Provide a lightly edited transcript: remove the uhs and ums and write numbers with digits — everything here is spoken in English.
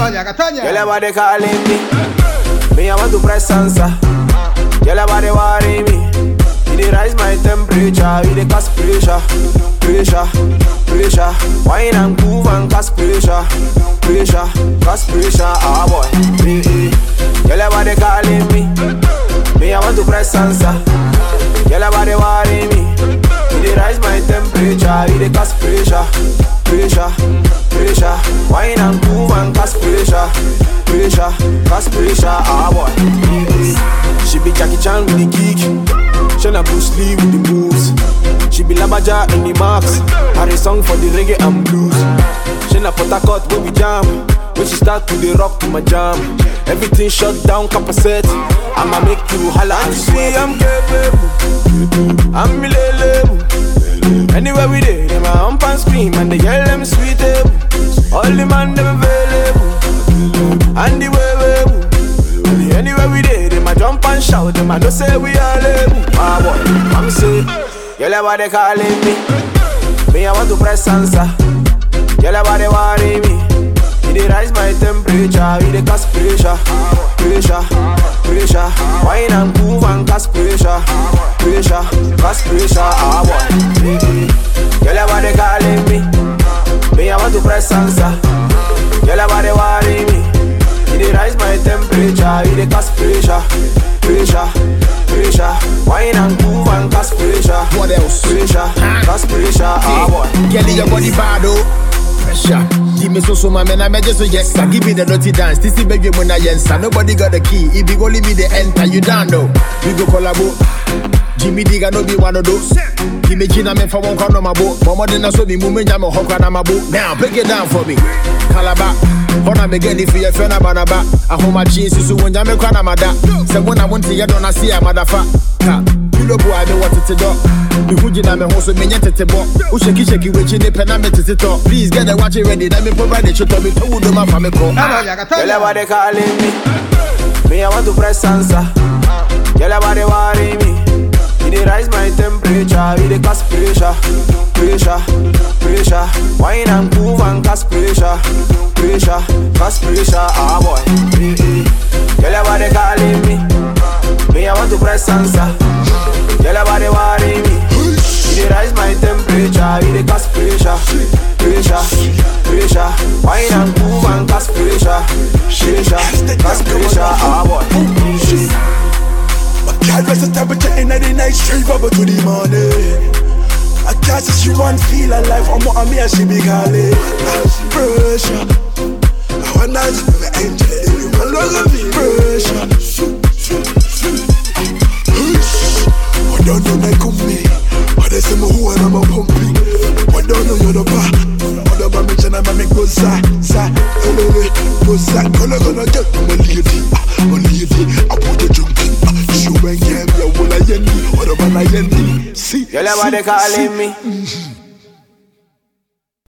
Girl, everybody calling me. Me, I want to press answer. Girl, everybody worry me. It rise my temperature, it cause pressure, pressure, pressure. Wine and groove and cause pressure, pressure, cause pressure. Ah boy, girl, everybody calling me. Me, I want to press answer. Girl, everybody worry me. It rise my temperature, it cause pressure, pressure, pressure. Wine and groove and cause pressure, pressure, cause pressure. Ah boy, she be Jackie Chan with the kick. She na Bruce Lee with the moves. She be Labaja in the marks. Had a song for the reggae and blues. She na Port Harcourt when we jam. When she start to the rock to my jam. Everything shut down, capacitate. I'ma make you holla and see I'm capable. I'm millennial. Anywhere we dey, them a hump and scream and they yell them sweet. All the man them available. And the way anywhere we dey, them a jump and shout. Them a no say we all able. Ah boy, I'm say, girl, everybody calling me. Me, I want to press answer. Girl, everybody worry me. It rise my temperature, it cause pressure, pressure, pressure. Wine and groove and cause pressure, pressure, cause pressure. Ah boy, girl, everybody calling me. Me, I want to press answer. Girl, everybody worry me. It rise my temperature, it cause pressure, pressure, pressure. Wine and groove and cause pressure. What else? Pressure, cause pressure. Ah boy, girl, your body bad oh. Pressure. Give me so my man, I just say yes sir. Give me the dirty dance, this is baby when I answer. Nobody got the key, it be only me the enter. You down though, we go collabo. Jimmy Digga no be one of those. Give me Gina me for one corner of my boat. But more than I saw me moving, I'm a hawk on my boat. Now break it down for me. Calabar, Hona begin if you're a friend of Banaba. I hold my jeans so when I'm a crown of my dad. So when I want to get on, I see a motherfucker. You know, boy, I know what to do. The hoodie I'm a horse with me yet at the boat. Ushaki shaki with you, pen I'm at the top. Please get the watch ready. Let me provide it. You tell me to do my family call. Girl, everybody calling me. Me, I want to press answer. Girl, everybody worry me. It rise my temperature, it cause pressure, pressure, pressure. Wine and groove and cause pressure, pressure, cause pressure. Ah boy, girl, everybody calling me. Me, I want to press answer. Girl, everybody worry me. It rise my temperature, it cause pressure, pressure, pressure. Wine and groove and cause pressure, pressure, cause pressure. Ah boy. Can't raise the temperature in the night, straight bubble to the morning. I can't say she want feel alive, I'm what I'm here, she be calling. Pressure, I want that to be angel, you want love me. Pressure, I don't know they come me, but they say me who and I'm a pumping. I don't know you're the bar, I don't know me channel, I make go side, go side, gonna get my lady, I put the junkie. Girl, everybody calling me.